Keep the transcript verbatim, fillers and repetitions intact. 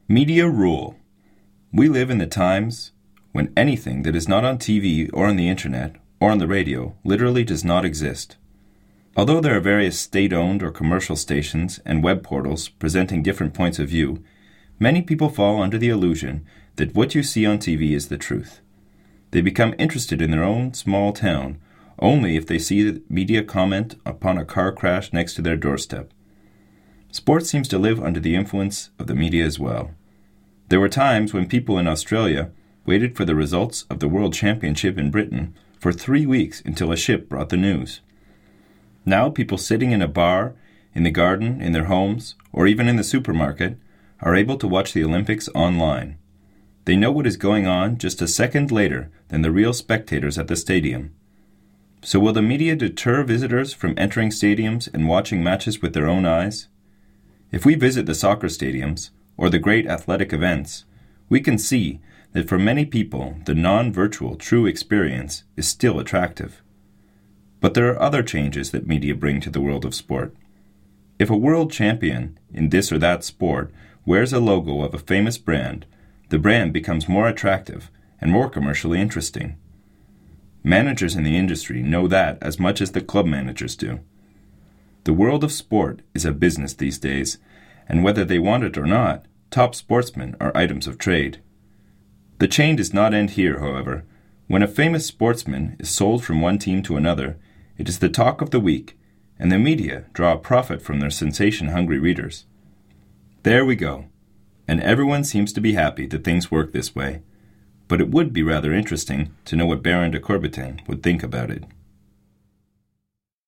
Media rule. We live in the times when anything that is not on T V or on the internet or on the radio literally does not exist. Although there are various state-owned or commercial stations and web portals presenting different points of view, many people fall under the illusion that what you see on T V is the truth. They become interested in their own small town only if they see the media comment upon a car crash next to their doorstep. Sports seems to live under the influence of the media as well. There were times when people in Australia waited for the results of the World Championship in Britain for three weeks until a ship brought the news. Now people sitting in a bar, in the garden, in their homes, or even in the supermarket are able to watch the Olympics online. They know what is going on just a second later than the real spectators at the stadium. So will the media deter visitors from entering stadiums and watching matches with their own eyes? If we visit the soccer stadiums, or the great athletic events, we can see that for many people the non-virtual true experience is still attractive. But there are other changes that media bring to the world of sport. If a world champion in this or that sport wears a logo of a famous brand, the brand becomes more attractive and more commercially interesting. Managers in the industry know that as much as the club managers do. The world of sport is a business these days, and whether they want it or not, top sportsmen are items of trade. The chain does not end here, however. When a famous sportsman is sold from one team to another, it is the talk of the week, and the media draw a profit from their sensation-hungry readers. There we go, and everyone seems to be happy that things work this way. But it would be rather interesting to know what Baron de Coubertin would think about it.